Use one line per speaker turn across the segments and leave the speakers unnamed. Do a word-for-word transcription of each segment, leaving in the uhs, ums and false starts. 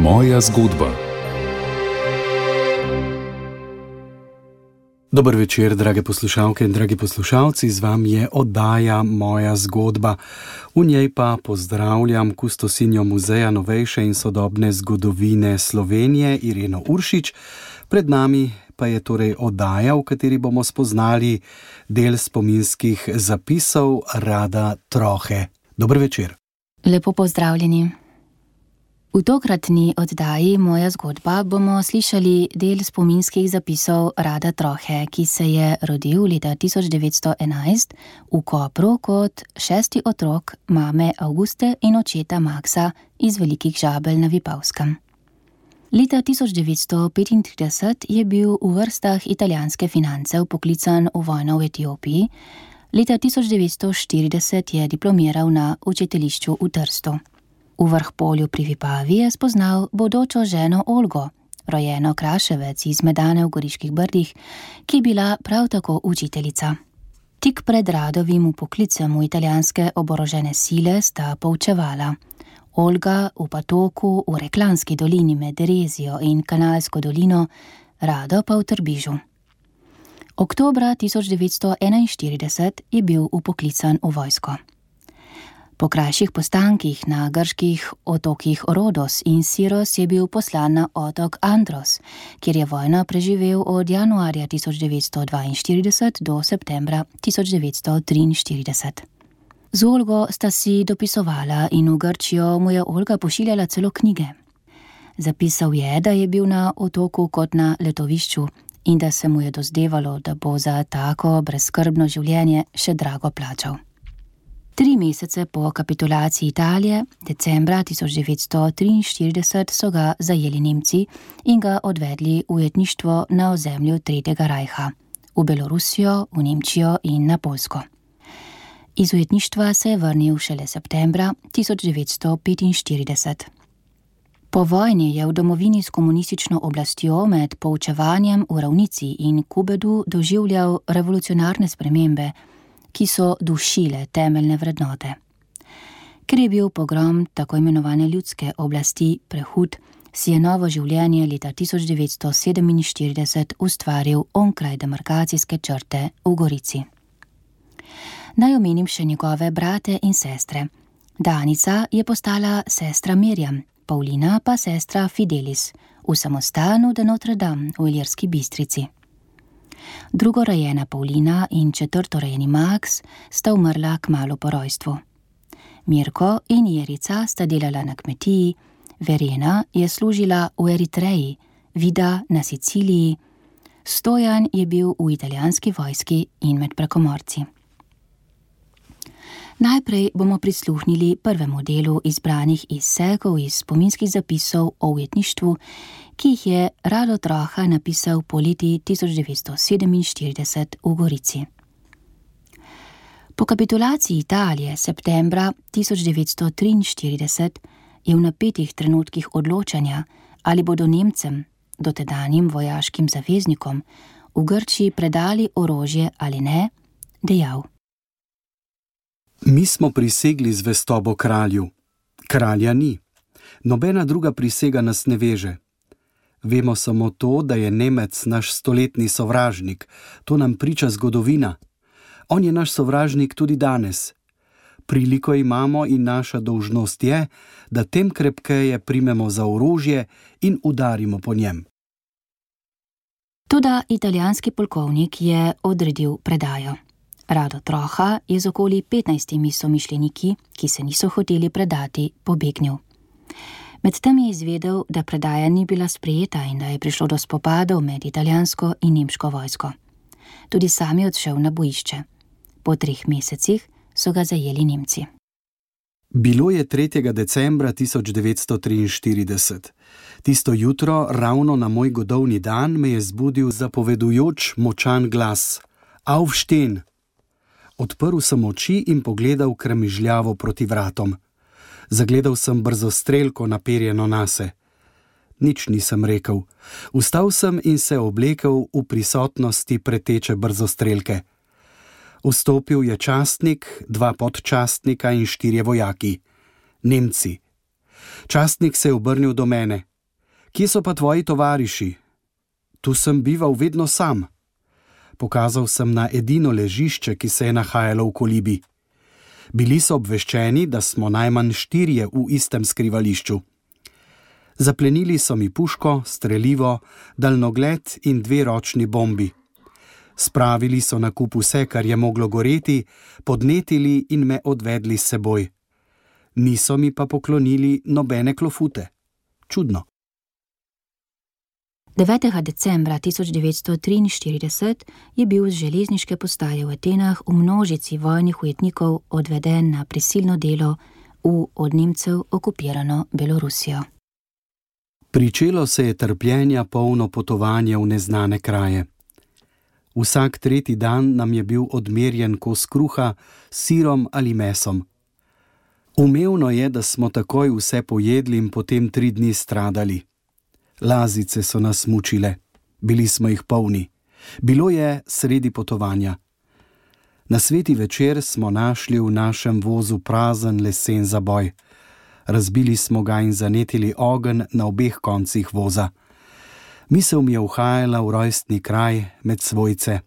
Moja zgodba. Dober večer, drage poslušalke in dragi poslušalci, z vami je oddaja Moja zgodba. V njej pa pozdravljam kustosinjo Muzeja novejše in sodobne zgodovine Slovenije Ireno Uršič. Pred nami pa je torej oddaja, v kateri bomo spoznali del spominskih zapisov Rada Trohe. Dober večer.
Lepo pozdravljeni. V tokratni oddaji Moja zgodba bomo slišali del spominskih zapisov Rada Trohe, ki se je rodil leta tisoč devetsto enajst v Kopru kot šesti otrok mame Avguste in očeta Maksa iz Velikih Žabelj na Vipavskem. Leta tisoč devetsto petintrideset je bil v vrstah italijanske finance vpoklican v vojno v Etiopiji, leta tisoč devetsto štirideset je diplomiral na učiteljišču v Trstu. V Vrhpolju pri Vipavi je spoznal bodočo ženo Olgo, rojeno Kraševec iz Medane v Goriških Brdih, ki je bila prav tako učiteljica. Tik pred Radovim vpoklicem v italijanske oborožene sile sta poučevala. Olga v Patoku v Reklanski dolini med Rezijo in Kanalsko dolino, Rado pa v Trbižu. Oktobra tisoč devetsto enainštirideset je bil vpoklican v vojsko. Po krajših postankih na grških otokih Rodos in Siros je bil poslan na otok Andros, kjer je vojno preživel od januarja tisoč devetsto dvainštirideset do septembra tisoč devetsto triinštirideset. Z Olgo sta si dopisovala in v Grčijo mu je Olga pošiljala celo knjige. Zapisal je, da je bil na otoku kot na letovišču in da se mu je dozdevalo, da bo za tako brezskrbno življenje še drago plačal. Tri mesece po kapitulaciji Italije, decembra tisoč devetsto triinštirideset, so ga zajeli Nemci in ga odvedli v ujetništvo na ozemlju Tretjega rajha, v Belorusijo, v Nemčijo in na Poljsko. Iz ujetništva se je vrnil šele septembra tisoč devetsto petinštirideset. Po vojni je v domovini s komunistično oblastjo med poučevanjem v Ravnici in Kubedu doživljal revolucionarne spremembe, ki so dušile temeljne vrednote. Ker je bil pogrom tako imenovane ljudske oblasti prehud, si je novo življenje leta tisoč devetsto sedeminštirideset ustvaril onkraj demarkacijske črte v Gorici. Naj omenim še njegove brate in sestre. Danica je postala sestra Mirjam, Paulina pa sestra Fidelis, v samostanu de Notre Dame v Ilirski Bistrici. Drugorojena Paulina in četrtorojeni Max sta umrla kmalu po rojstvu. Mirko in Jerica sta delala na kmetiji, Verena je služila v Eritreji, Vida na Siciliji, Stojan je bil v italijanski vojski in med prekomorci. Najprej bomo prisluhnili prvemu delu izbranih izsekov iz spominskih zapisov o ujetništvu, ki jih je Rado Troha napisal poleti tisoč devetsto sedeminštirideset v Gorici. Po kapitulaciji Italije septembra tisoč devetsto triinštirideset je v napetih trenutkih odločanja, ali bodo Nemcem, dotedanjim vojaškim zaveznikom, v Grčiji predali orožje ali ne, dejal:
Mi smo prisegli zvestobo kralju. Kralja ni. Nobena druga prisega nas ne veže. Vemo samo to, da je Nemec naš stoletni sovražnik. To nam priča zgodovina. On je naš sovražnik tudi danes. Priliko imamo in naša dolžnost je, da tem krepkeje primemo za orožje in udarimo po njem.
Toda italijanski polkovnik je odredil predajo. Rado Troha je z okoli petnajstimi somišljeniki, ki se niso hoteli predati, pobegnil. Medtem je izvedel, da predaja ni bila sprejeta in da je prišlo do spopadov med italijansko in nemško vojsko. Tudi sam je odšel na bojišče. Po treh mesecih so ga zajeli Nemci.
Bilo je tretjega decembra tisoč devetsto triinštirideset. Tisto jutro, ravno na moj godovni dan, me je zbudil zapovedujoč močan glas. Aufstehen! Odprl sem oči in pogledal kremižljavo proti vratom. Zagledal sem brzostrelko naperjeno nase. Nič nisem rekel. Vstal sem in se oblekel v prisotnosti preteče brzostrelke. Vstopil je častnik, dva podčastnika in štirje vojaki. Nemci. Častnik se je obrnil do mene. Kje so pa tvoji tovariši? Tu sem bival vedno sam. Pokazal sem na edino ležišče, ki se je nahajalo v kolibi. Bili so obveščeni, da smo najmanj štirje v istem skrivališču. Zaplenili so mi puško, strelivo, daljnogled in dve ročni bombi. Spravili so na kup vse, kar je moglo goreti, podnetili in me odvedli s seboj. Niso mi pa poklonili nobene klofute. Čudno.
devetega decembra tisoč devetsto triinštirideset je bil z železniške postaje v Atenah v množici vojnih ujetnikov odveden na prisilno delo v od Nemcev okupirano Belorusijo.
Pričelo se je trpljenja polno potovanje v neznane kraje. Vsak tretji dan nam je bil odmerjen kos kruha s sirom ali mesom. Umevno je, da smo takoj vse pojedli in potem tri dni stradali. Lazice so nas mučile, bili smo jih polni. Bilo je sredi potovanja. Na sveti večer smo našli v našem vozu prazen lesen zaboj. Razbili smo ga in zanetili ogenj na obeh koncih voza. Misel mi je uhajala v rojstni kraj med svojce.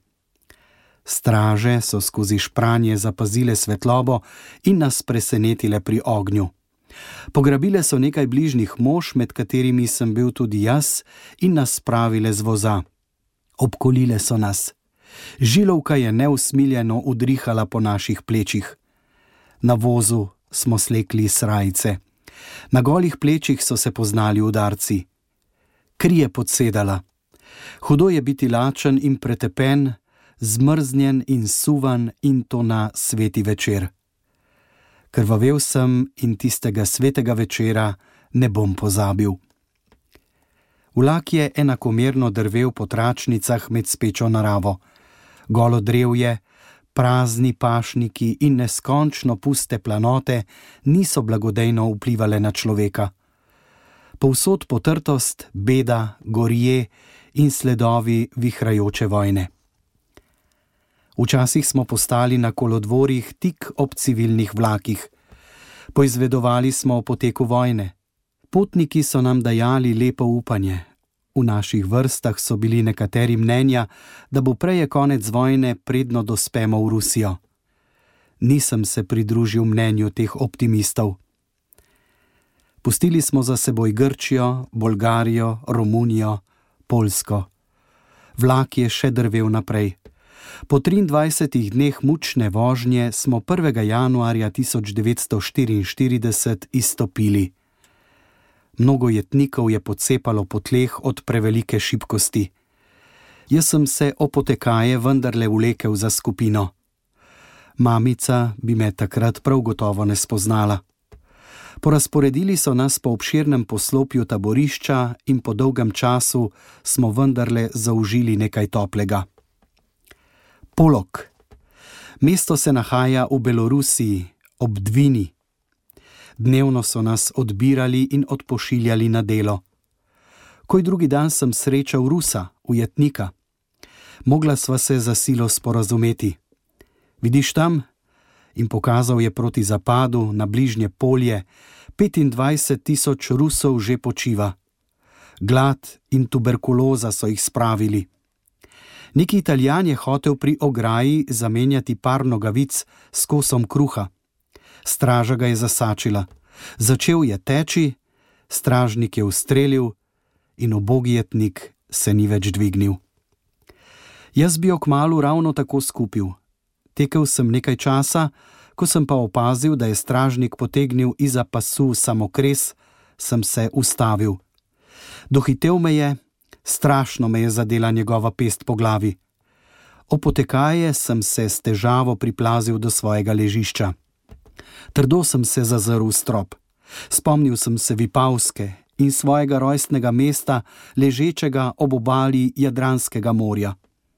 Straže so skozi špranje zapazile svetlobo in nas presenetile pri ognju. Pograbile so nekaj bližnjih mož, med katerimi sem bil tudi jaz, in nas spravile z voza. Obkolile so nas. Žilovka je neusmiljeno udrihala po naših plečih. Na vozu smo slekli srajce. Na golih plečih so se poznali udarci. Kri je podsedala. Hudo je biti lačen in pretepen, zmrznjen in suvan, in to na sveti večer. Krvavel sem in tistega svetega večera ne bom pozabil. Vlak je enakomerno drvel po tračnicah med spečo naravo. Golo drevje, prazni pašniki in neskončno puste planote niso blagodejno vplivale na človeka. Povsod potrtost, beda, gorje in sledovi vihrajoče vojne. Včasih smo postali na kolodvorih tik ob civilnih vlakih. Poizvedovali smo o poteku vojne. Potniki so nam dajali lepo upanje. V naših vrstah so bili nekateri mnenja, da bo prej konec vojne, predno dospemo v Rusijo. Nisem se pridružil mnenju teh optimistov. Pustili smo za seboj Grčijo, Bolgarijo, Romunijo, Poljsko. Vlak je še drvel naprej. Po triindvajsetih dneh mučne vožnje smo prvega januarja tisoč devetsto štiriinštirideset izstopili. Mnogo jetnikov je pocepalo po tleh od prevelike šibkosti. Jaz sem se opotekaje vendarle vlekel za skupino. Mamica bi me takrat prav gotovo ne spoznala. Porazporedili so nas po obširnem poslopju taborišča in po dolgem času smo vendarle zaužili nekaj toplega. Polog. Mesto se nahaja v Belorusiji, ob Dvini. Dnevno so nas odbirali in odpošiljali na delo. Koj drugi dan sem srečal Rusa, ujetnika. Mogla sva se za silo sporazumeti. Vidiš tam? In pokazal je proti zapadu na bližnje polje. petindvajset tisoč Rusov že počiva. Glad in tuberkuloza so jih spravili. Neki Italijan je hotel pri ograji zamenjati par nogavic s kosom kruha. Straža ga je zasačila. Začel je teči, stražnik je ustrelil in ubogi jetnik se ni več dvignil. Jaz bi jo kmalu ravno tako skupil. Tekel sem nekaj časa, ko sem pa opazil, da je stražnik potegnil izza pasu samokres, sem se ustavil. Dohitel me je, strašno me je zadela njegova pest po glavi. Opotekaje sem se s težavo priplazil do svojega ležišča. Trdo sem se zazrl v strop. Spomnil sem se Vipavske in svojega rojstnega mesta, ležečega ob obali Jadranskega morja.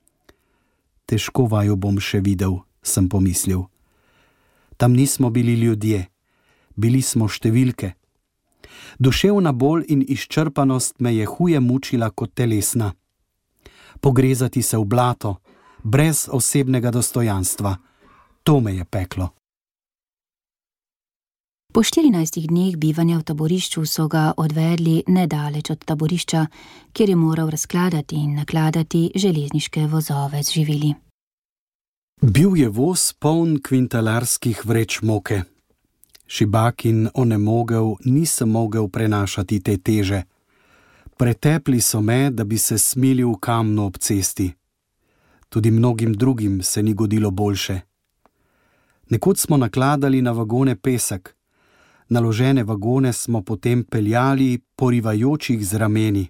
Težko vaju bom še videl, sem pomislil. Tam nismo bili ljudje, bili smo številke. Duševna bol in izčrpanost me je huje mučila kot telesna. Pogrezati se v blato, brez osebnega dostojanstva, to me je peklo.
Po štirinajstih dneh bivanja v taborišču so ga odvedli nedaleč od taborišča, kjer je moral razkladati in nakladati železniške vozove z živili.
Bil je voz poln kvintalarskih vreč moke. Šibak in onemogel nisem mogel prenašati te teže. Pretepli so me, da bi se smilil v kamnu ob cesti. Tudi mnogim drugim se ni godilo boljše. Nekoč smo nakladali na vagone pesek. Naložene vagone smo potem peljali porivajočih z rameni.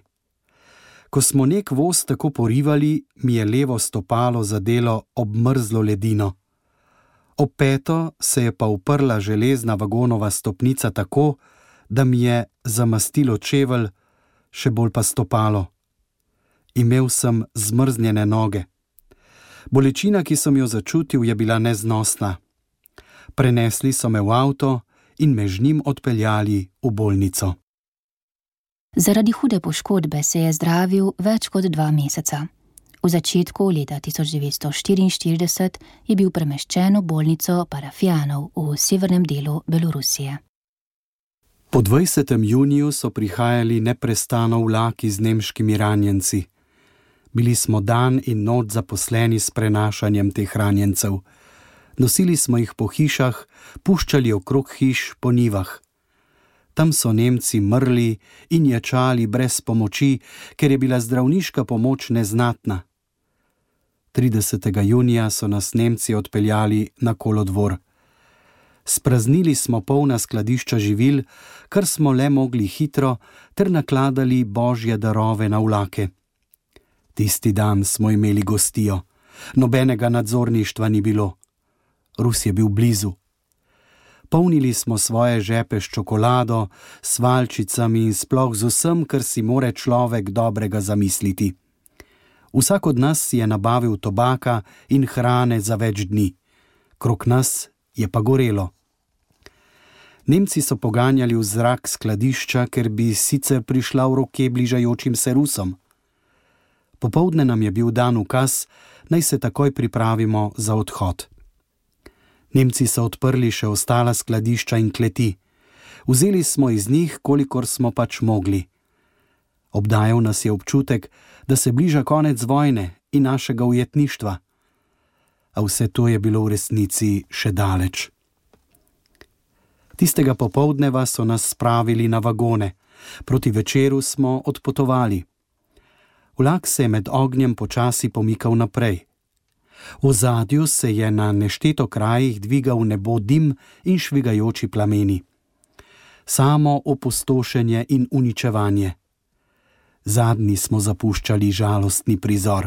Ko smo nek voz tako porivali, mi je levo stopalo zadelo obmrzlo ledino. Ob peto se je pa uprla železna vagonova stopnica tako, da mi je zamastilo čevelj, še bolj pa stopalo. Imel sem zmrznjene noge. Bolečina, ki sem jo začutil, je bila neznosna. Prenesli so me v avto in me z njim odpeljali v bolnico.
Zaradi hude poškodbe se je zdravil več kot dva meseca. V začetku leta tisoč devetsto štiriinštirideset je bil premeščen v bolnico parafijanov v severnem delu Belorusije.
Po dvajsetem juniju so prihajali neprestano vlaki z nemškimi ranjenci. Bili smo dan in noč zaposleni s prenašanjem teh ranjencev. Nosili smo jih po hišah, puščali okrog hiš po njivah. Tam so Nemci mrli in ječali brez pomoči, ker je bila zdravniška pomoč neznatna. tridesetega junija so nas Nemci odpeljali na kolodvor. Spraznili smo polna skladišča živil, kar smo le mogli hitro, ter nakladali božje darove na vlake. Tisti dan smo imeli gostijo. Nobenega nadzorništva ni bilo. Rus je bil blizu. Polnili smo svoje žepe s čokolado, s valčicami in sploh z vsem, kar si more človek dobrega zamisliti. Vsak od nas si je nabavil tobaka in hrane za več dni. Krog nas je pa gorelo. Nemci so poganjali v zrak skladišča, ker bi sicer prišla v roke bližajočim se Rusom. Popoldne nam je bil dan ukaz, naj se takoj pripravimo za odhod. Nemci so odprli še ostala skladišča in kleti. Vzeli smo iz njih, kolikor smo pač mogli. Obdajal nas je občutek, da se bliža konec vojne in našega ujetništva. A vse to je bilo v resnici še daleč. Tistega popoldneva so nas spravili na vagone. Proti večeru smo odpotovali. Vlak se je med ognjem počasi pomikal naprej. V ozadju se je na nešteto krajih dvigal nebo dim in švigajoči plameni. Samo opustošenje in uničevanje. Zadnji smo zapuščali žalostni prizor.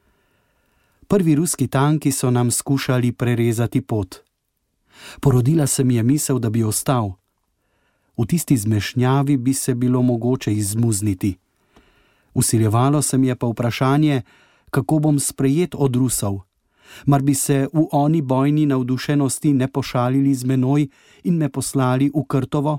Prvi ruski tanki so nam skušali prerezati pot. Porodila se mi je misel, da bi ostal. V tisti zmešnjavi bi se bilo mogoče izmuzniti. Usiljevalo se mi je pa vprašanje, kako bom sprejet od Rusov. Mar bi se v oni bojni navdušenosti ne pošalili z menoj in me poslali v Krtovo?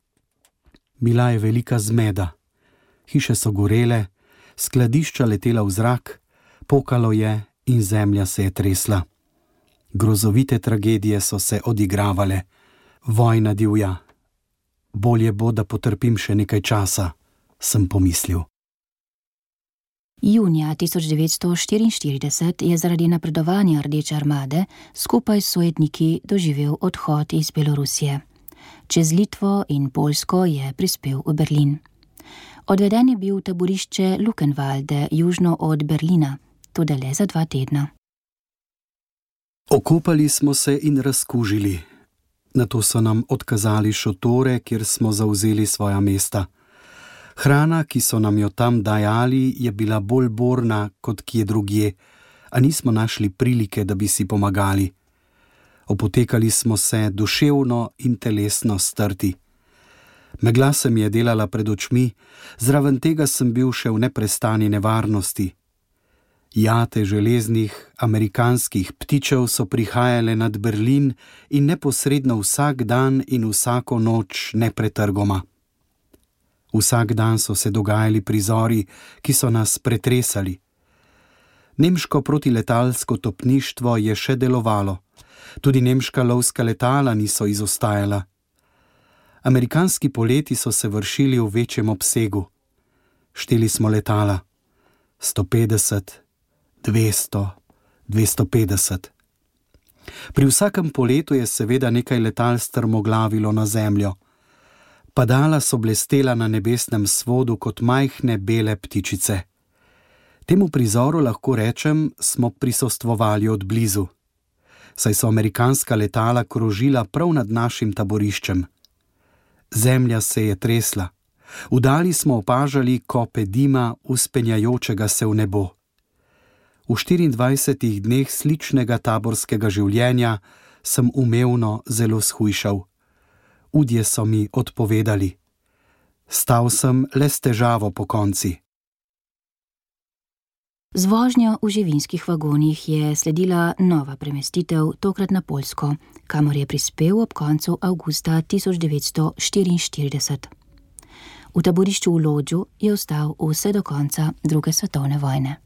Bila je velika zmeda. Hiše so gorele, skladišča letela v zrak, pokalo je in zemlja se je tresla. Grozovite tragedije so se odigravale. Vojna divja. Bolje bo, da potrpim še nekaj časa, sem pomislil.
Junija tisoč devetsto štiriinštirideset je zaradi napredovanja Rdeče armade skupaj s sojetniki doživel odhod iz Belorusije. Čez Litvo in Poljsko je prispel v Berlin. Odveden je bil v taborišče Luckenwalde južno od Berlina, tudi le za dva tedna.
Okopali smo se in razkužili. Nato so nam odkazali šotore, kjer smo zavzeli svoja mesta. Hrana, ki so nam jo tam dajali, je bila bolj borna kot kje drugje, a nismo našli prilike, da bi si pomagali. Opotekali smo se duševno in telesno strti. Megla se mi je delala pred očmi, zraven tega sem bil še v neprestani nevarnosti. Jate železnih amerikanskih ptičev so prihajale nad Berlin in neposredno vsak dan in vsako noč nepretrgoma. Vsak dan so se dogajali prizori, ki so nas pretresali. Nemško protiletalsko topništvo je še delovalo. Tudi nemška lovska letala niso izostajala. Amerikanski poleti so se vršili v večjem obsegu. Šteli smo letala. sto petdeset, dvesto, dvesto petdeset. Pri vsakem poletu je seveda nekaj letal strmoglavilo na zemljo. Padala so blestela na nebesnem svodu kot majhne bele ptičice. Temu prizoru lahko rečem, smo prisostvovali od blizu. Saj so amerikanska letala krožila prav nad našim taboriščem. Zemlja se je tresla. Vdali smo opažali kope dima vzpenjajočega se v nebo. V štiriindvajsetih dneh sličnega taborskega življenja sem umevno zelo shujšal. Udje so mi odpovedali. Stal sem le s težavo po konci.
Z vožnjo v živinskih vagonih je sledila nova premestitev, tokrat na Poljsko, kamor je prispel ob koncu avgusta tisoč devetsto štiriinštirideset. V taborišču v Lodžu je ostal vse do konca druge svetovne vojne.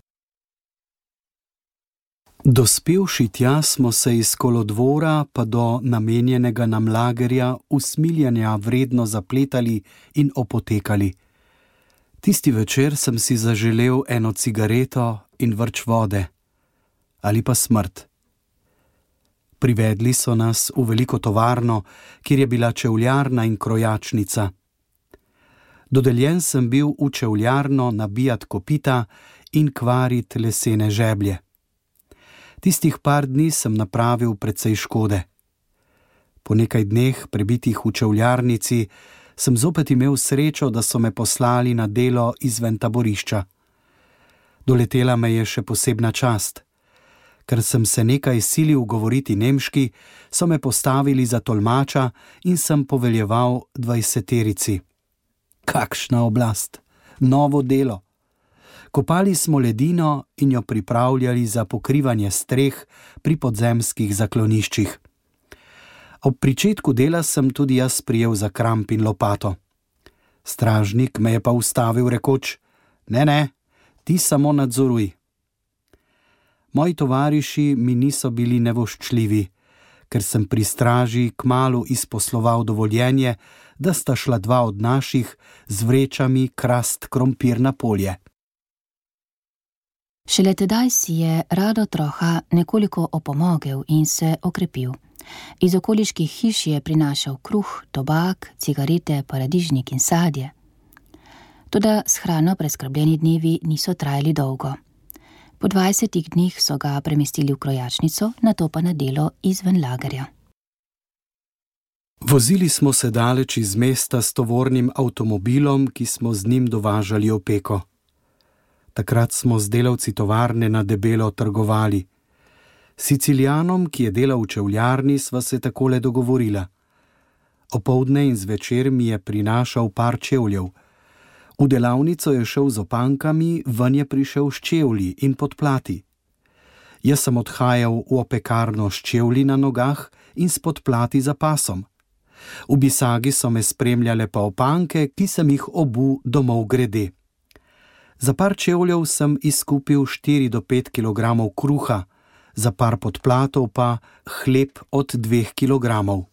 Dospevši tja smo se iz kolodvora pa do namenjenega nam lagerja usmiljanja vredno zapletali in opotekali. Tisti večer sem si zaželel eno cigareto in vrč vode. Ali pa smrt. Privedli so nas v veliko tovarno, kjer je bila čevljarna in krojačnica. Dodeljen sem bil v čevljarno nabijat kopita in kvarit lesene žeblje. Tistih par dni sem napravil precej škode. Po nekaj dneh prebitih v čevljarnici sem zopet imel srečo, da so me poslali na delo izven taborišča. Doletela me je še posebna čast. Ker sem se nekaj silil govoriti nemški, so me postavili za tolmača in sem poveljeval dvajseterici. Kakšna oblast! Novo delo! Kopali smo ledino in jo pripravljali za pokrivanje streh pri podzemskih zakloniščih. Ob pričetku dela sem tudi jaz prijel za kramp in lopato. Stražnik me je pa ustavil rekoč: ne, ne, ti samo nadzoruj. Moji tovariši mi niso bili nevoščljivi, ker sem pri straži kmalu izposloval dovoljenje, da sta šla dva od naših z vrečami krast krompir na polje.
Šele tedaj si je Rado Troha nekoliko opomogel in se okrepil. Iz okoliških hiš je prinašal kruh, tobak, cigarete, paradižnik in sadje. Toda s hrano preskrbljeni dnevi niso trajali dolgo. Po dvajsetih dneh so ga premestili v krojačnico, nato pa na delo izven lagerja.
Vozili smo se daleč iz mesta s tovornim avtomobilom, ki smo z njim dovažali opeko. Takrat smo z delavci tovarne na debelo trgovali. Sicilijanom, ki je delal v čevljarni, sva se takole dogovorila. Opoldne in zvečer mi je prinašal par čevljev. V delavnico je šel z opankami, ven je prišel s čevlji in podplati. Jaz sem odhajal v opekarno s čevlji na nogah in s podplati za pasom. V bisagi so me spremljale pa opanke, ki sem jih obul domov grede. Za par čevljev sem izkupil štiri do pet kilogramov kruha, za par podplatov pa hleb od dveh kilogramov.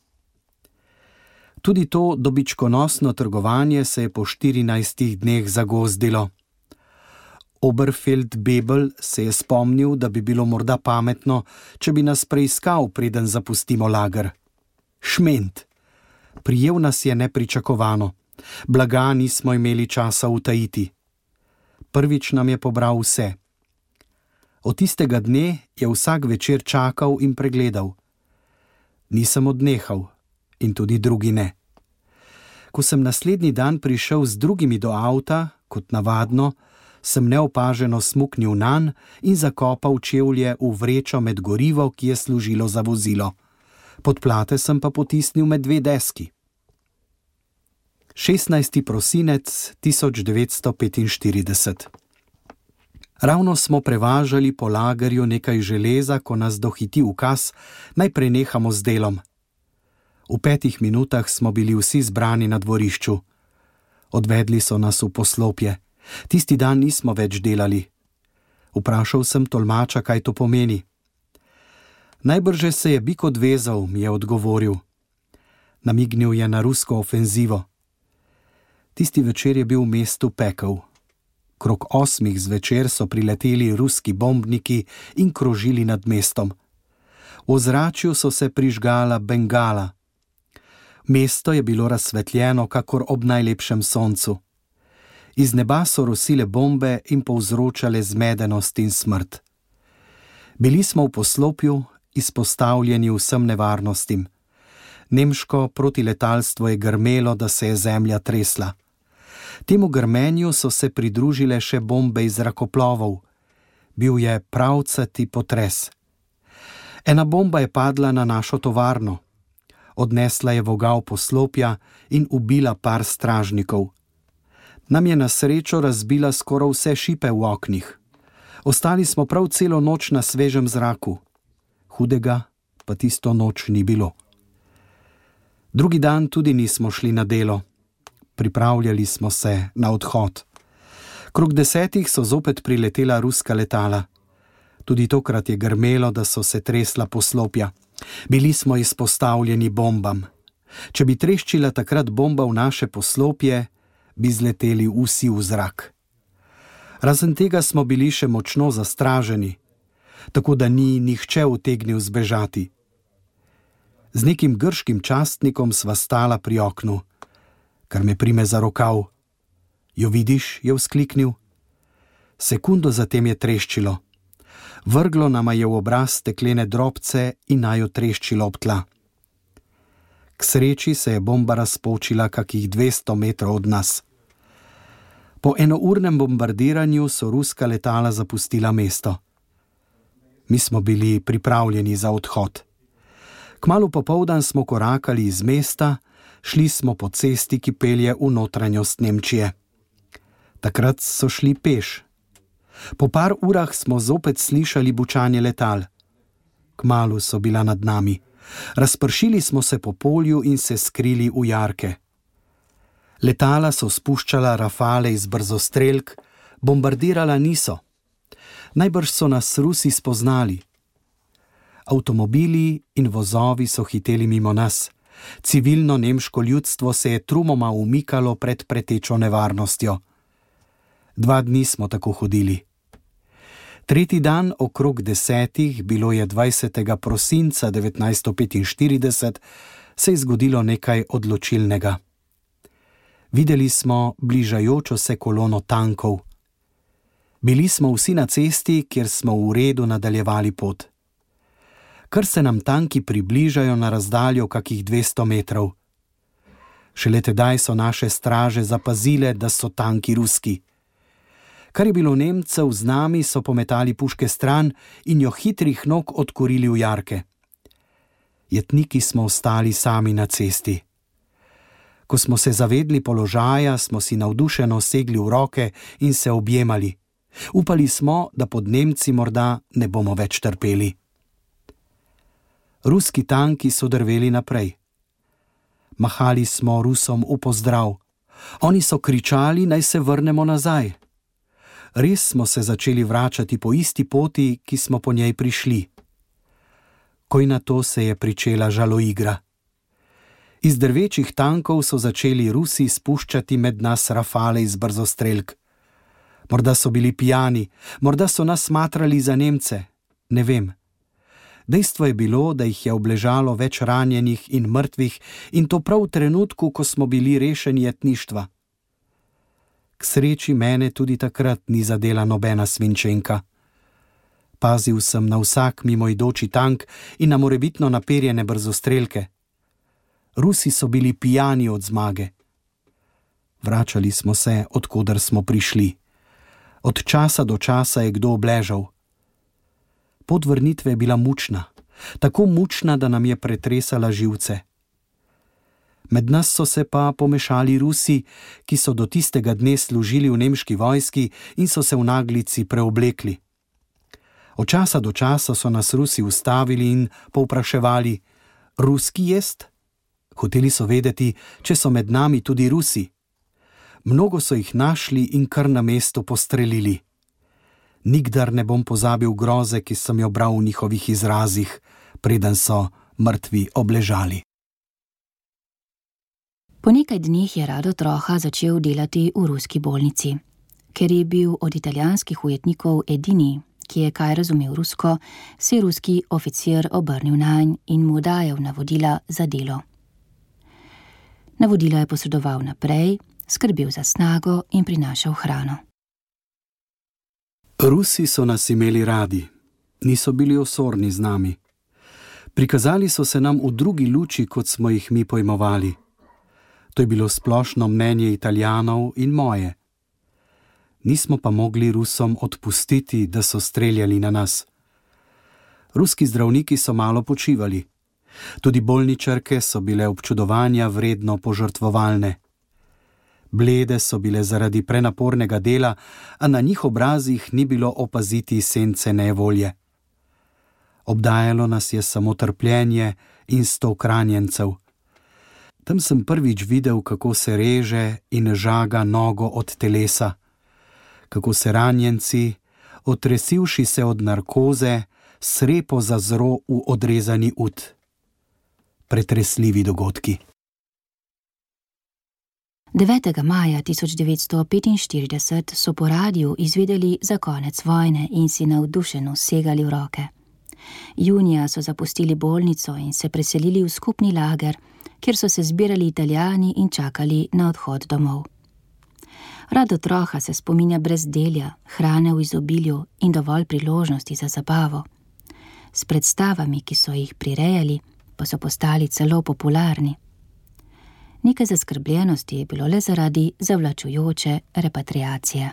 Tudi to dobičkonosno trgovanje se je po štirinajstih dneh zagozdilo. Oberfeld-Bebel se je spomnil, da bi bilo morda pametno, če bi nas preiskal, preden zapustimo lager. Šment! Prijel nas je nepričakovano. Blaga nismo imeli časa utajiti. Prvič nam je pobral vse. Od tistega dne je vsak večer čakal in pregledal. Nisem odnehal in tudi drugi ne. Ko sem naslednji dan prišel z drugimi do avta, kot navadno, sem neopaženo smuknil nanj in zakopal čevlje v vrečo med gorivo, ki je služilo za vozilo. Podplate sem pa potisnil med dve deski. šestnajsti prosinec tisoč devetsto petinštirideset. Ravno smo prevažali po lagerju nekaj železa, ko nas dohiti ukaz, naj prenehamo z delom. V petih minutah smo bili vsi zbrani na dvorišču. Odvedli so nas v poslopje. Tisti dan nismo več delali. Vprašal sem tolmača, kaj to pomeni. Najbrže se je bik odvezal, mi je odgovoril. Namignil je na rusko ofenzivo. Tisti večer je bil v mestu pekel. Krog osmih zvečer so prileteli ruski bombniki in krožili nad mestom. V ozračju so se prižgala bengala. Mesto je bilo razsvetljeno, kakor ob najlepšem soncu. Iz neba so rosile bombe in povzročale zmedenost in smrt. Bili smo v poslopju, izpostavljeni vsem nevarnostim. Nemško protiletalstvo je grmelo, da se je zemlja tresla. Temu grmenju so se pridružile še bombe iz zrakoplovov. Bil je pravcati potres. Ena bomba je padla na našo tovarno. Odnesla je vogal poslopja in ubila par stražnikov. Nam je na srečo razbila skoraj vse šipe v oknih. Ostali smo prav celo noč na svežem zraku. Hudega pa tisto noč ni bilo. Drugi dan tudi nismo šli na delo. Pripravljali smo se na odhod. Krog desetih so zopet priletela ruska letala. Tudi tokrat je grmelo, da so se tresla poslopja. Bili smo izpostavljeni bombam. Če bi treščila takrat bomba v naše poslopje, bi zleteli vsi v zrak. Razen tega smo bili še močno zastraženi, tako da ni nihče utegnil zbežati. Z nekim grškim častnikom sva stala pri oknu, kar me prime za rokav. Jo vidiš, je vzkliknil. Sekundo zatem je treščilo. Vrglo nama je v obraz steklene drobce in naju treščilo ob tla. K sreči se je bomba razpočila kakih dvesto metrov od nas. Po enournem bombardiranju so ruska letala zapustila mesto. Mi smo bili pripravljeni za odhod. Kmalu popoldan smo korakali iz mesta, šli smo po cesti, ki pelje v notranjost Nemčije. Takrat so šli peš. Po par urah smo zopet slišali bučanje letal. Kmalu so bila nad nami. Razpršili smo se po polju in se skrili v jarke. Letala so spuščala rafale iz brzostrelk, bombardirala niso. Najbrž so nas Rusi spoznali. Avtomobili in vozovi so hiteli mimo nas. Civilno nemško ljudstvo se je trumoma umikalo pred pretečo nevarnostjo. Dva dni smo tako hodili. Tretji dan okrog desetih, bilo je dvajsetega prosinca devetnajststo petinštirideset, se je zgodilo nekaj odločilnega. Videli smo bližajočo se kolono tankov. Bili smo vsi na cesti, kjer smo v redu nadaljevali pot. Kar se nam tanki približajo na razdaljo kakih dvesto metrov. Šele tedaj so naše straže zapazile, da so tanki ruski. Kar je bilo Nemcev z nami, so pometali puške stran in jo hitrih nog odkorili v jarke. Jetniki smo ostali sami na cesti. Ko smo se zavedli položaja, smo si navdušeno segli v roke in se objemali. Upali smo, da pod Nemci morda ne bomo več trpeli. Ruski tanki so drveli naprej. Mahali smo Rusom v pozdrav. Oni so kričali, naj se vrnemo nazaj. Res smo se začeli vračati po isti poti, ki smo po njej prišli. Koj na to se je pričela žaloigra. Iz drvečih tankov so začeli Rusi spuščati med nas rafale iz brzostrelk. Morda so bili pijani, morda so nas smatrali za Nemce, ne vem. Dejstvo je bilo, da jih je obležalo več ranjenih in mrtvih in to prav v trenutku, ko smo bili rešeni jetništva. K sreči mene tudi takrat ni zadela nobena svinčenka. Pazil sem na vsak mimoidoči tank in na morebitno naperjene brzostrelke. Rusi so bili pijani od zmage. Vračali smo se, od koder smo prišli. Od časa do časa je kdo obležal. Pot vrnitve je bila mučna, tako mučna, da nam je pretresala živce. Med nas so se pa pomešali Rusi, ki so do tistega dne služili v nemški vojski in so se v naglici preoblekli. Od časa do časa so nas Rusi ustavili in povpraševali: "Ruski jest?" Hoteli so vedeti, če so med nami tudi Rusi. Mnogo so jih našli in kar na mestu postrelili. Nikdar ne bom pozabil groze, ki sem jo bral v njihovih izrazih, preden so mrtvi obležali.
Po nekaj dneh je Rado Troha začel delati v ruski bolnici. Ker je bil od italijanskih ujetnikov edini, ki je kaj razumel rusko, se je ruski oficir obrnil nanj in mu dajal navodila za delo. Navodila je posredoval naprej, skrbel za snago in prinašal hrano.
Rusi so nas imeli radi, niso bili osorni z nami. Prikazali so se nam v drugi luči, kot smo jih mi pojmovali. To je bilo splošno mnenje Italijanov in moje. Nismo pa mogli Rusom odpustiti, da so streljali na nas. Ruski zdravniki so malo počivali. Tudi bolničarke so bile občudovanja vredno požrtvovalne. Blede so bile zaradi prenapornega dela, a na njih obrazih ni bilo opaziti sence nevolje. Obdajalo nas je samo trpljenje in sto kranjencev. Tam sem prvič videl, kako se reže in žaga nogo od telesa, kako se ranjenci, otresivši se od narkoze, srepo zazro v odrezani ud. Pretresljivi dogodki.
devetega maja tisoč devetsto petinštirideset so po radiju izvedeli za konec vojne in si navdušeno segali v roke. Junija so zapustili bolnico in se preselili v skupni lager, kjer so se zbirali Italijani in čakali na odhod domov. Rado Troha se spominja brezdelja, hrane v izobilju in dovolj priložnosti za zabavo. S predstavami, ki so jih prirejali, pa so postali celo popularni. Nekaj zaskrbljenosti je bilo le zaradi zavlačujoče repatriacije.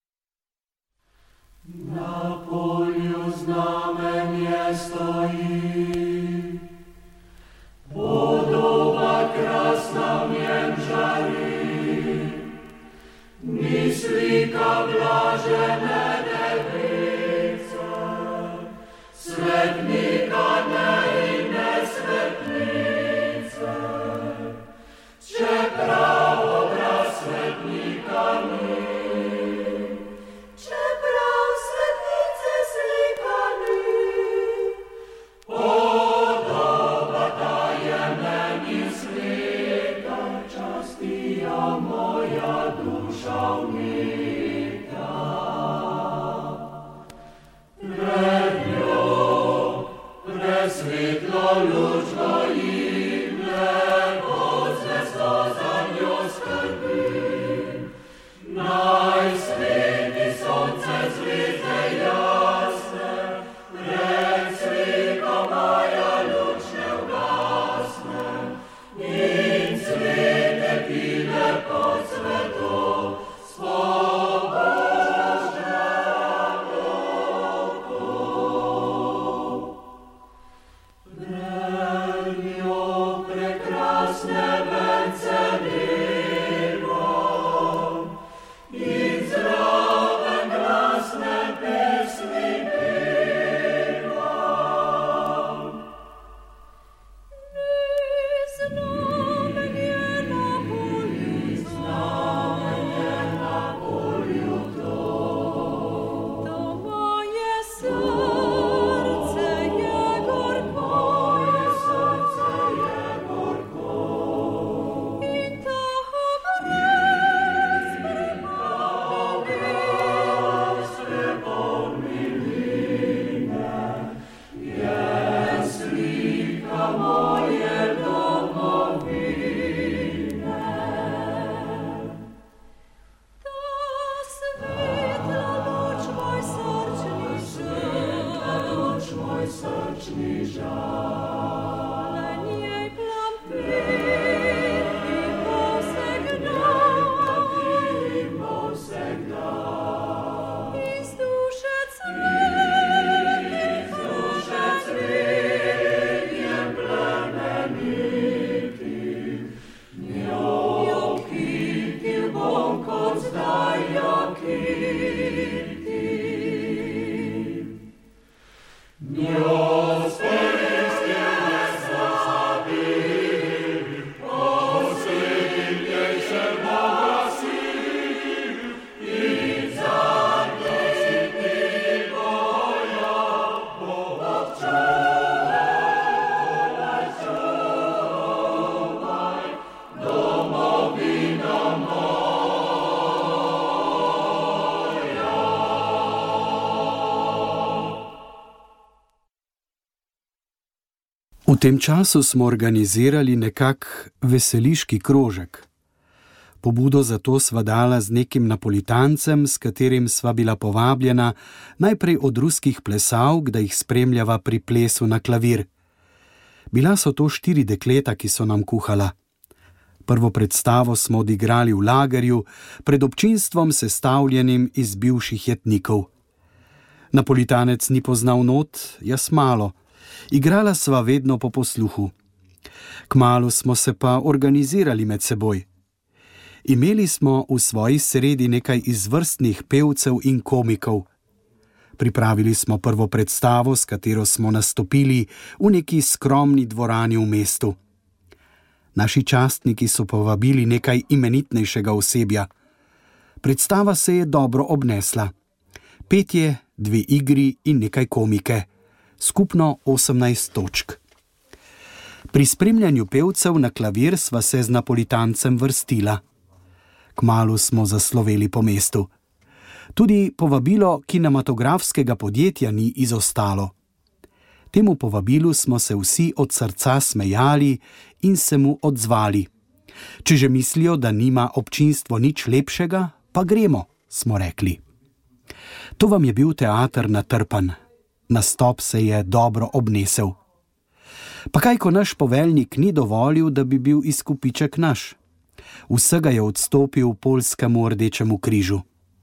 Na polju znamenje stoji, podoba krasna v njem žari, ni slika blažene device, svetnika ne in nesvetnice, čeprav obraz svetnika ni.
Dios,
V tem času smo organizirali nekak veseliški krožek. Pobudo za to sva dala z nekim Napolitancem, s katerim sva bila povabljena najprej od ruskih plesalk, da jih spremljava pri plesu na klavir. Bila so to štiri dekleta, ki so nam kuhala. Prvo predstavo smo odigrali v lagerju pred občinstvom sestavljenim iz bivših jetnikov. Napolitanec ni poznal not, jaz malo. Igrala sva vedno po posluhu. Kmalu smo se pa organizirali med seboj. Imeli smo v svoji sredi nekaj izvrstnih pevcev in komikov. Pripravili smo prvo predstavo, s katero smo nastopili v neki skromni dvorani v mestu. Naši častniki so povabili nekaj imenitnejšega osebja. Predstava se je dobro obnesla. Petje, dve igri in nekaj komike. Skupno osemnajst točk. Pri spremljanju pevcev na klavir sva se z Napolitancem vrstila. Kmalu smo zasloveli po mestu. Tudi povabilo kinematografskega podjetja ni izostalo. Temu povabilu smo se vsi od srca smejali in se mu odzvali. Če že mislijo, da nima občinstvo nič lepšega, pa gremo, smo rekli. To vam je bil teater natrpan. Nastop se je dobro obnesel. Pa kaj, ko naš poveljnik ni dovolil, da bi bil izkupiček naš? Vsega je odstopil poljskemu Rdečemu križu.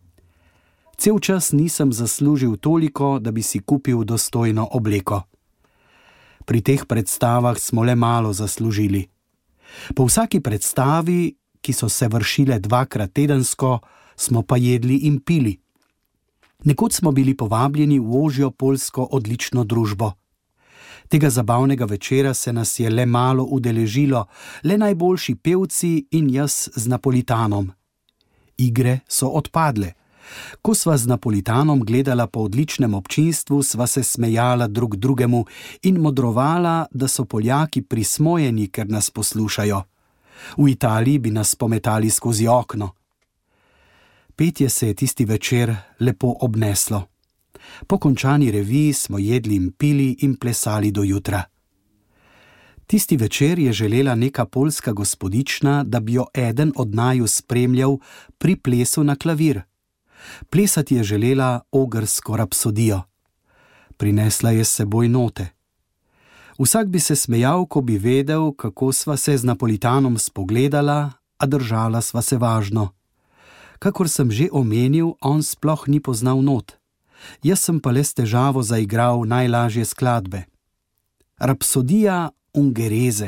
Cel čas nisem zaslužil toliko, da bi si kupil dostojno obleko. Pri teh predstavah smo le malo zaslužili. Po vsaki predstavi, ki so se vršile dvakrat tedensko, smo pa jedli in pili. Nekoč smo bili povabljeni v ožjo poljsko odlično družbo. Tega zabavnega večera se nas je le malo udeležilo, le najboljši pevci in jaz z Napolitanom. Igre so odpadle. Ko sva z Napolitanom gledala po odličnem občinstvu, sva se smejala drug drugemu in modrovala, da so Poljaki prismojeni, ker nas poslušajo. V Italiji bi nas pometali skozi okno. Petje se je tisti večer lepo obneslo. Po končani reviji smo jedli in pili in plesali do jutra. Tisti večer je želela neka poljska gospodična, da bi jo eden od naju spremljal pri plesu na klavir. Plesati je želela ogrsko rapsodijo. Prinesla je s seboj note. Vsak bi se smejal, ko bi vedel, kako sva se z Napolitanom spogledala, a držala sva se važno. Kakor sem že omenil, on sploh ni poznal not. Jaz sem pa le s težavo zaigral najlažje skladbe. Rapsodija Unghereze.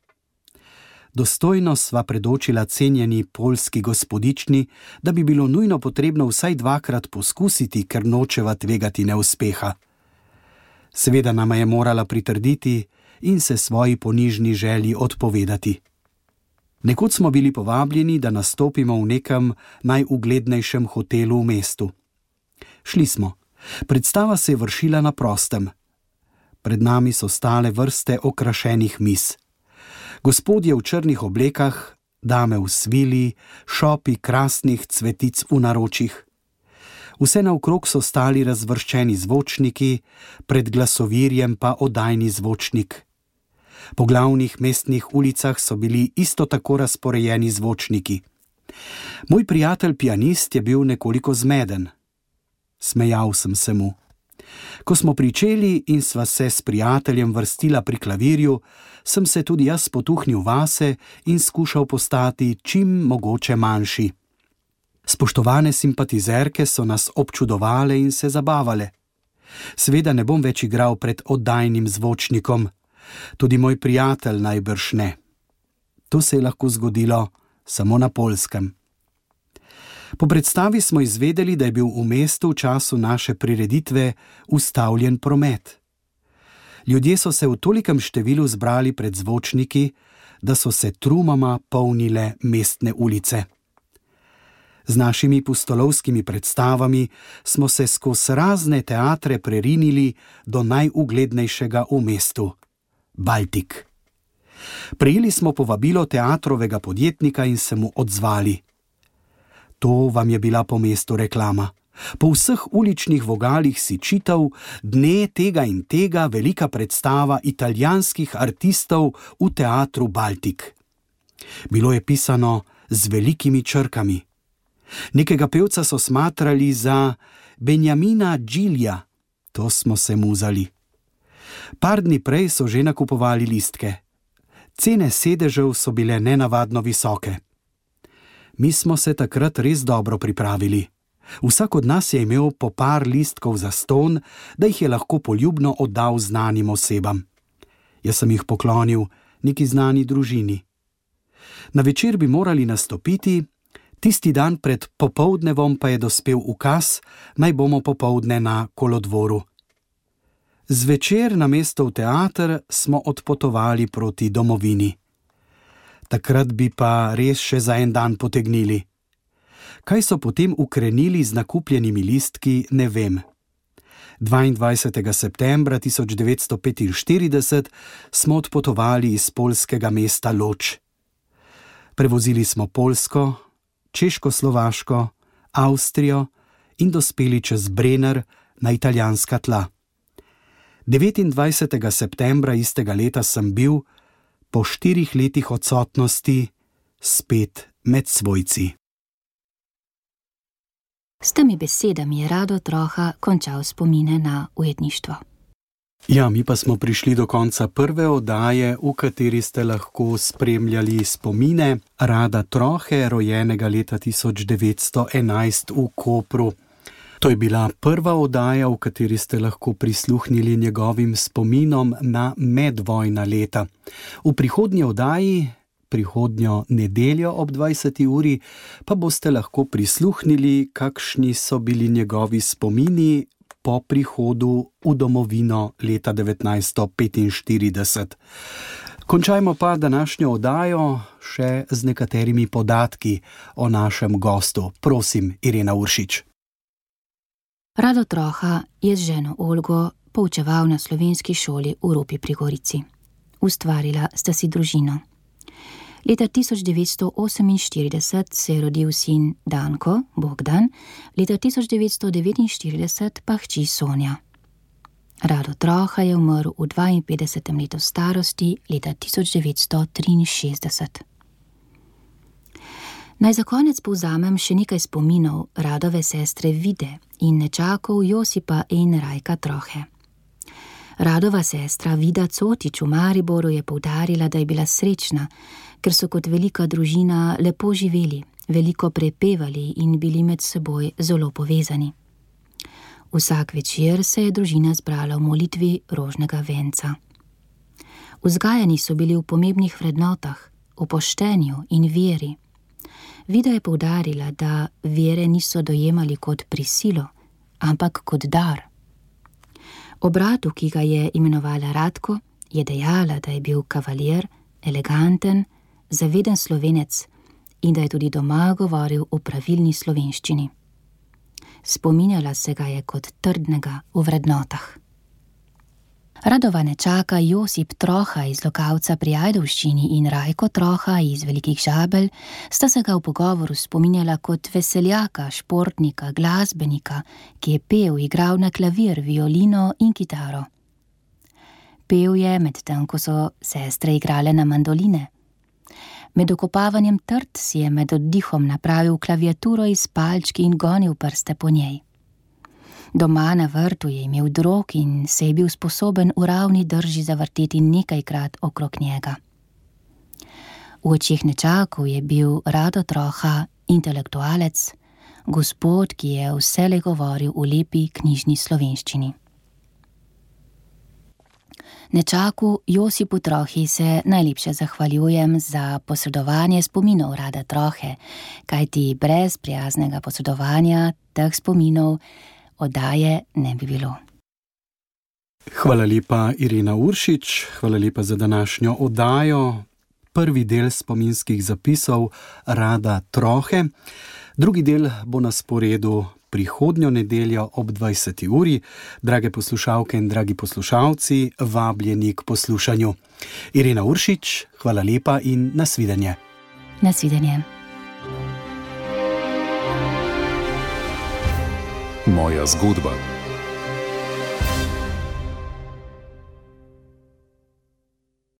Dostojno sva predočila cenjeni poljski gospodični, da bi bilo nujno potrebno vsaj dvakrat poskusiti, ker nočeva tvegati neuspeha. Seveda nama je morala pritrditi in se svoji ponižni želji odpovedati. Nekoč smo bili povabljeni, da nastopimo v nekem najuglednejšem hotelu v mestu. Šli smo. Predstava se je vršila na prostem. Pred nami so stale vrste okrašenih miz. Gospodje v črnih oblekah, dame v svili, šopi krasnih cvetic v naročjih. Vse naokrog so stali razvrščeni zvočniki, pred glasovirjem pa oddajni zvočnik. Po glavnih mestnih ulicah so bili isto tako razporejeni zvočniki. Moj prijatelj pianist je bil nekoliko zmeden. Smejal sem se mu. Ko smo pričeli in sva se s prijateljem vrstila pri klavirju, sem se tudi jaz potuhnil vase in skušal postati čim mogoče manjši. Spoštovane simpatizerke so nas občudovale in se zabavale. Seveda ne bom več igral pred oddajnim zvočnikom, tudi moj prijatelj najbrž ne. To se je lahko zgodilo samo na Poljskem. Po predstavi smo izvedeli, da je bil v mestu v času naše prireditve ustavljen promet. Ljudje so se v tolikem številu zbrali pred zvočniki, da so se trumama polnile mestne ulice. Z našimi pustolovskimi predstavami smo se skozi razne teatre prerinili do najuglednejšega v mestu, Baltik. Prejeli smo povabilo teatrovega podjetnika in se mu odzvali. To vam je bila po mestu reklama. Po vseh uličnih vogalih si čital: dne tega in tega velika predstava italijanskih artistov v teatru Baltik. Bilo je pisano z velikimi črkami. Nekega pevca so smatrali za Benjamina Gilja, to smo se muzali. Par dni prej so že nakupovali listke. Cene sedežev so bile nenavadno visoke. Mi smo se takrat res dobro pripravili. Vsak od nas je imel po par listkov za ston, da jih je lahko poljubno oddal znanim osebam. Jaz sem jih poklonil neki znani družini. Na večer bi morali nastopiti, tisti dan pred popoldnevom pa je dospel ukaz, naj bomo popoldne na kolodvoru. Zvečer namesto v teater smo odpotovali proti domovini. Takrat bi pa res še za en dan potegnili. Kaj so potem ukrenili z nakupljenimi listki, ne vem. dvaindvajsetega septembra tisoč devetsto petinštirideset smo odpotovali iz poljskega mesta Lodž. Prevozili smo Poljsko, Češko-Slovaško, Avstrijo in dospeli čez Brenner na italijanska tla. devetindvajsetega septembra istega leta sem bil, po štirih letih odsotnosti, spet med svojci.
S temi besedami je Rado Troha končal spomine na ujetništvo.
Ja, mi pa smo prišli do konca prve oddaje, v kateri ste lahko spremljali spomine Rada Trohe, rojenega leta tisoč devetsto enajst v Kopru. To je bila prva oddaja, v kateri ste lahko prisluhnili njegovim spominom na medvojna leta. V prihodnji oddaji, prihodnjo nedeljo ob dvajseti uri, pa boste lahko prisluhnili, kakšni so bili njegovi spomini po prihodu v domovino leta devetnajststo petinštirideset. Končajmo pa današnjo oddajo še z nekaterimi podatki o našem gostu. Prosim, Irena Uršič.
Rado Troha je z ženo Olgo poučeval na slovenski šoli v Ropi pri Gorici. Ustvarila sta si družino. Leta tisoč devetsto oseminštirideset se je rodil sin Danko, Bogdan, leta tisoč devetsto devetinštirideset pa hči Sonja. Rado Troha je umrl v dvainpetdesetem letu starosti leta tisoč devetsto triinšestdeset. Naj za konec povzamem še nekaj spominov Radove sestre Vide in nečakov Josipa in Rajka Trohe. Radova sestra Vida Cotič v Mariboru je poudarila, da je bila srečna, ker so kot velika družina lepo živeli, veliko prepevali in bili med seboj zelo povezani. Vsak večer se je družina zbrala v molitvi rožnega venca. Vzgajani so bili v pomembnih vrednotah, v poštenju in veri. Vida je poudarila, da vere niso dojemali kot prisilo, ampak kot dar. O bratu, ki ga je imenovala Radko, je dejala, da je bil kavalir, eleganten, zaveden Slovenec in da je tudi doma govoril v pravilni slovenščini. Spominjala se ga je kot trdnega v vrednotah. Radova nečaka Josip Troha iz Lokavca pri Ajdovščini in Rajko Troha iz Velikih Žabelj sta se ga v pogovoru spominjala kot veseljaka, športnika, glasbenika, ki je pel, igral na klavir, violino in kitaro. Pel je medtem, ko so sestre igrale na mandoline. Med okopavanjem trt si je med oddihom napravil klaviaturo iz palčki in gonil prste po njej. Doma na vrtu je imel drog in se je bil sposoben v ravni drži zavrteti nekajkrat okrog njega. V očeh nečakov je bil Rado Troha intelektualec, gospod, ki je vselej govoril v lepi knjižni slovenščini. Nečaku Josipu Trohi se najlepše zahvaljujem za posredovanje spominov Rada Trohe, kajti brez prijaznega posredovanja teh spominov oddaje ne bi bilo.
Hvala lepa, Irena Uršič, hvala lepa za današnjo oddajo. Prvi del spominskih zapisov Rada Trohe. Drugi del bo na sporedu prihodnjo nedeljo ob dvajseti uri. Drage poslušalke in dragi poslušalci, vabljeni k poslušanju. Irena Uršič, hvala lepa in nasvidenje.
Nasvidenje.
Moja zgodba.